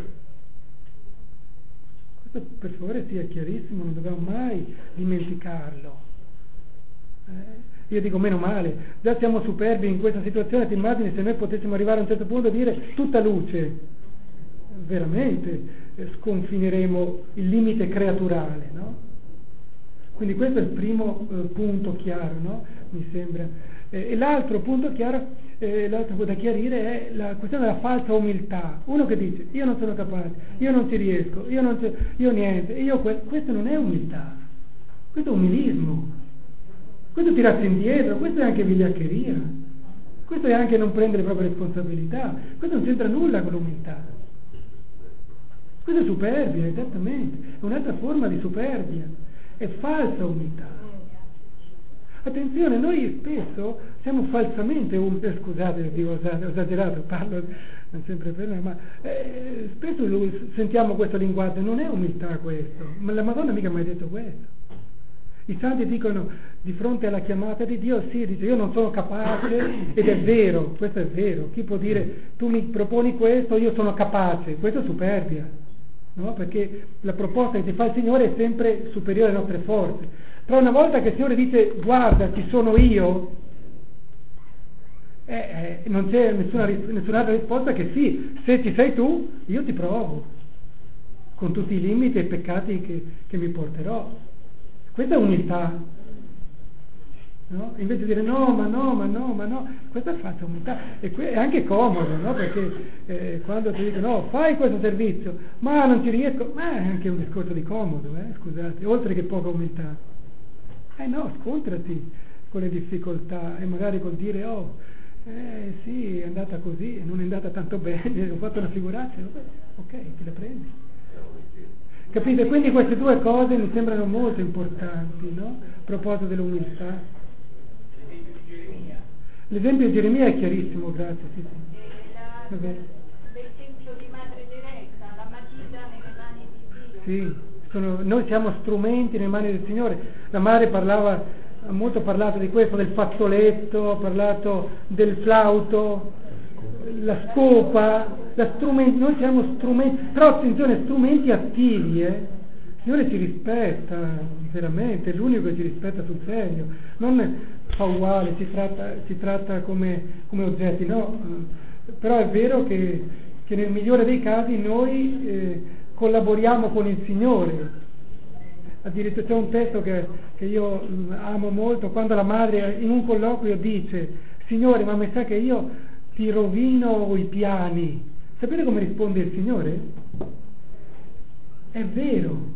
Questo per favore sia chiarissimo, non dobbiamo mai dimenticarlo. Eh? Io dico meno male, già siamo superbi in questa situazione, ti immagini se noi potessimo arrivare a un certo punto a dire tutta luce, veramente eh, sconfineremo il limite creaturale, no? Quindi questo è il primo eh, punto chiaro, no? Mi sembra. Eh, e l'altro punto chiaro, eh, l'altro punto da chiarire è la questione della falsa umiltà. Uno che dice io non sono capace, io non ci riesco, io non ci, io niente, io que-. Questo non è umiltà, questo è umilismo, questo è tirarsi indietro, questo è anche vigliaccheria, questo è anche non prendere le proprie responsabilità, questo non c'entra nulla con l'umiltà, questo è superbia, esattamente, è un'altra forma di superbia, è falsa umiltà. Attenzione, noi spesso siamo falsamente umili, eh, scusate, dico, ho esagerato, parlo non sempre per me, ma eh, spesso lui, sentiamo questo linguaggio, non è umiltà questo, ma la Madonna mica mai detto questo. I santi dicono di fronte alla chiamata di Dio, sì, dice io non sono capace, ed è vero, questo è vero. Chi può dire tu mi proponi questo, io sono capace? Questo è superbia, no? Perché la proposta che ti fa il Signore è sempre superiore alle nostre forze. Però una volta che il Signore dice guarda ci sono io, eh, eh, non c'è nessuna, nessun'altra risposta che sì, se ci sei tu io ti provo con tutti i limiti e i peccati che, che mi porterò. Questa è umiltà, no? Invece di dire no, ma no, ma no, ma no, questa è falsa umiltà, e que- è anche comodo, no? Perché eh, quando ti dicono no, fai questo servizio, ma non ci riesco, ma è anche un discorso di comodo, eh? Scusate, oltre che poca umiltà. Eh no, scontrati con le difficoltà e magari col dire oh, eh sì, è andata così, non è andata tanto bene, ho fatto una figuraccia, ok, te la prendi. Capite? Quindi queste due cose mi sembrano molto importanti, no? A proposito dell'umiltà. L'esempio di Geremia è chiarissimo, grazie. Sì, sì. L'esempio di Madre Teresa, la matita nelle mani di Dio. Sì, sono, noi siamo strumenti nelle mani del Signore. La madre parlava, ha molto parlato di questo, del fazzoletto, ha parlato del flauto. la scopa, la strumen- noi siamo strumenti, però attenzione, strumenti attivi, eh. Il Signore ci rispetta, veramente, è l'unico che ci rispetta sul serio, non fa uguale, ci tratta, ci tratta come, come oggetti, no, però è vero che, che nel migliore dei casi noi eh, collaboriamo con il Signore. Addirittura c'è un testo che, che io amo molto, quando la madre in un colloquio dice: Signore, ma mi sa che io ti rovino i piani. Sapete come risponde il Signore? È vero.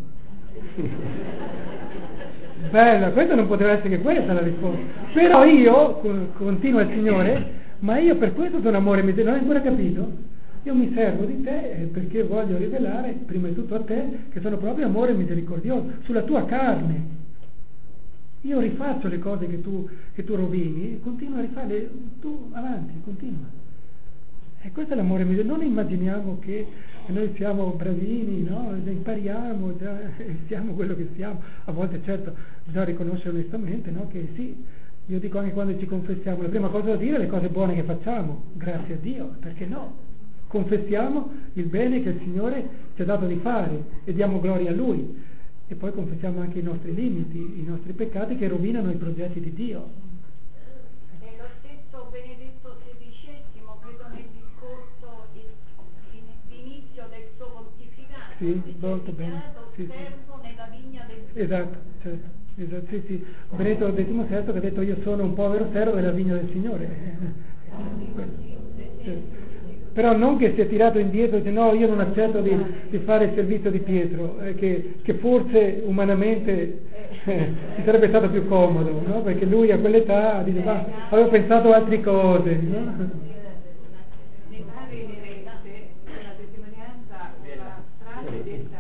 Bella, questa non poteva essere che questa la risposta. Però io, continua il Signore, ma io per questo sono amore misericordioso. Non hai ancora capito? Io mi servo di te perché voglio rivelare prima di tutto a te che sono proprio amore misericordioso sulla tua carne. Io rifaccio le cose che tu, che tu rovini e continuo a rifarle, tu avanti, continua. E questo è l'amore misericordioso. Non immaginiamo che noi siamo bravini, no? Impariamo, già, siamo quello che siamo. A volte certo bisogna riconoscere onestamente, no? Che sì, io dico anche quando ci confessiamo, la prima cosa da dire è le cose buone che facciamo, grazie a Dio, perché no? Confessiamo il bene che il Signore ci ha dato di fare e diamo gloria a Lui, e poi confessiamo anche i nostri limiti, i nostri peccati che rovinano i progetti di Dio. E lo stesso Benedetto sedicesimo, credo nel discorso d'inizio del suo pontificato, sì, molto bene, sì, servo sì. Nella vigna del Signore. Esatto, certo, esatto, sì, sì. Benedetto diciannovesimo che ha detto: io sono un povero servo della vigna del Signore. Certo. Però non che si è tirato indietro e dice: no, io non accetto di, di fare il servizio di Pietro, eh, che, che forse umanamente eh, ci sarebbe stato più comodo, no? Perché lui a quell'età dice: ma avevo pensato a altre cose, no? Mi pare inerente una testimonianza, una frase detta: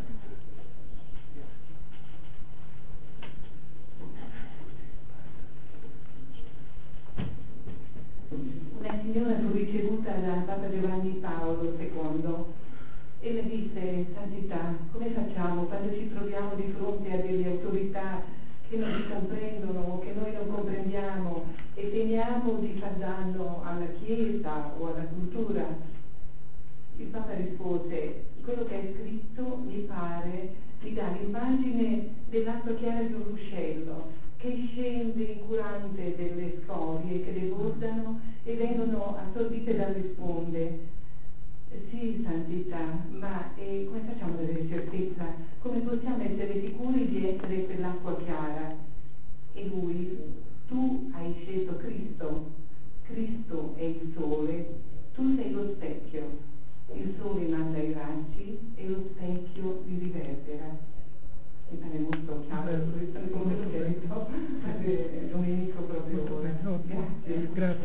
una signora fu ricevuta da Papa Giovanni Paolo secondo e le disse: Santità, come facciamo quando ci troviamo di fronte a delle autorità che non ci comprendono o che noi non comprendiamo e temiamo di far danno alla Chiesa o alla cultura? Il Papa rispose: quello che è scritto mi pare mi dà l'immagine dell'acqua chiara di un ruscello che scende incurante delle scorie che debordano e vengono assorbite dalle sponde. Sì, Santità, ma eh, come facciamo ad avere certezza? Come possiamo essere sicuri di essere quell'acqua chiara? E lui: tu hai scelto Cristo, Cristo è il sole, tu sei lo specchio, il sole manda i raggi e lo specchio li riverbera. Mi pare molto chiaro, come lo che ha detto Domenico proprio ora. Grazie. Grazie.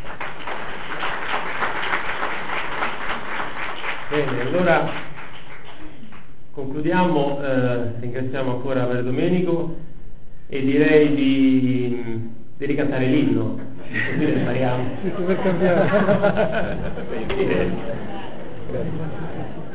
Bene, allora concludiamo, eh, ringraziamo ancora per Domenico e direi di, di ricantare l'inno, così ne impariamo. Sì, per cambiare. Grazie.